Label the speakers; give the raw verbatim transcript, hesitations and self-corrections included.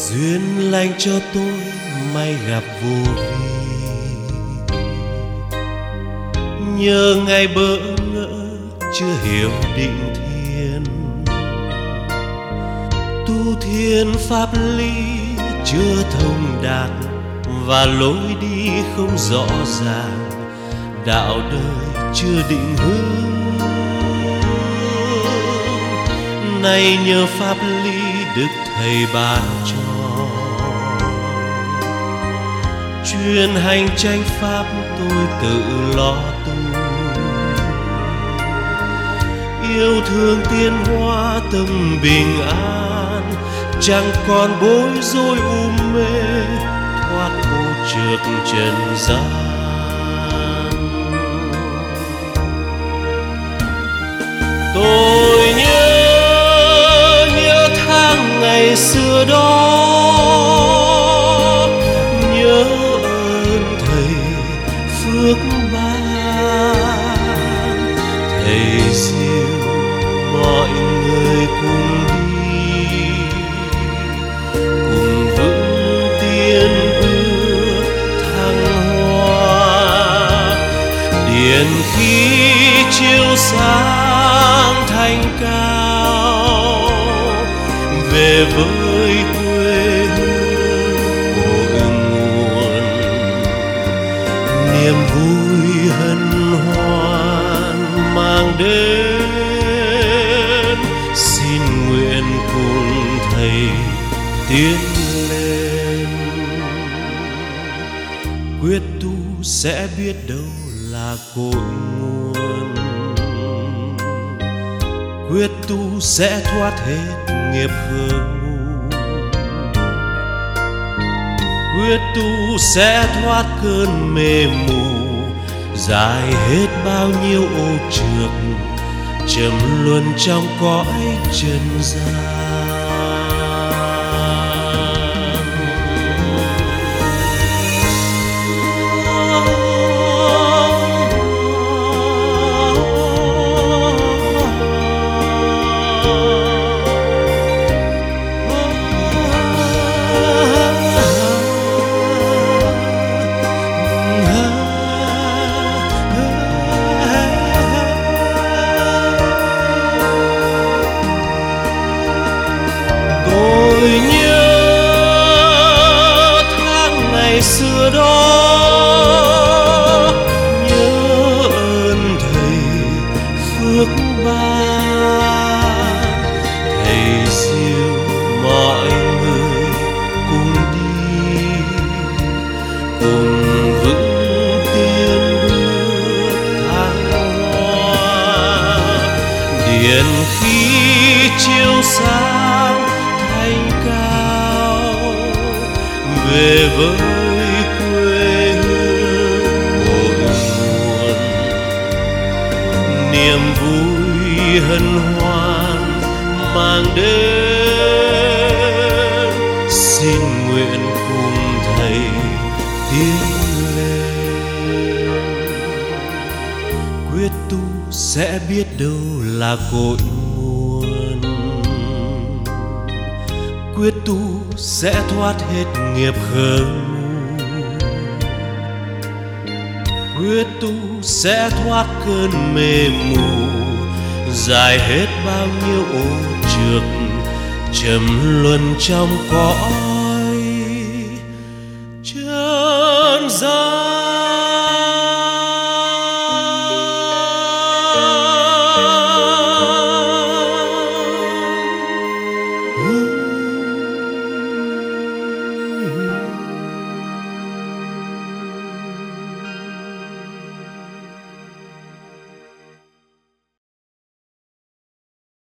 Speaker 1: duyên lành cho tôi may gặp vô vi. Nhớ ngày bỡ ngỡ chưa hiểu định thiên, tu thiên pháp lý chưa thông đạt, và lối đi không rõ ràng, đạo đời chưa định hướng. Nay nhờ pháp lý Đức Thầy ban cho, chuyên hành chánh pháp tôi tự lo tu. Yêu thương tiến hóa tâm bình an, chẳng còn bối rối u mê, thoát ô trượt trần gian. Tôi nhớ nhớ tháng ngày xưa đó, nhớ ơn thầy phước ban, thầy diệu mọi người cùng đi, cùng vững tiến bước thăng hoa. Điển khí chiếu sáng thanh cao, về với quê hương cội nguồn. Niềm vui hân hoan mang đến, xin nguyện cùng thầy tiến lên. Quyết tu sẽ biết đâu là cội nguồn, quyết tu sẽ thoát hết nghiệp hương ngu, quyết tu sẽ thoát cơn mê mù, giải hết bao nhiêu ô trượt trầm luân trong cõi trần gian. Tôi nhớ tháng ngày xưa đó, nhớ ơn thầy phước ban, thầy diệu mọi người cùng đi, cùng vững tiến bước thăng hoa. Điển khí chiếu sáng thanh cao, về với quê hương cội nguồn. Niềm vui hân hoan mang đến, xin nguyện cùng thầy tiến lên. Quyết tu sẽ biết đâu là cội nguồn, quyết tu sẽ thoát hết nghiệp khờ ngu, quyết tu sẽ thoát cơn mê mù, giải hết bao nhiêu ô trượt trầm luân trong cõi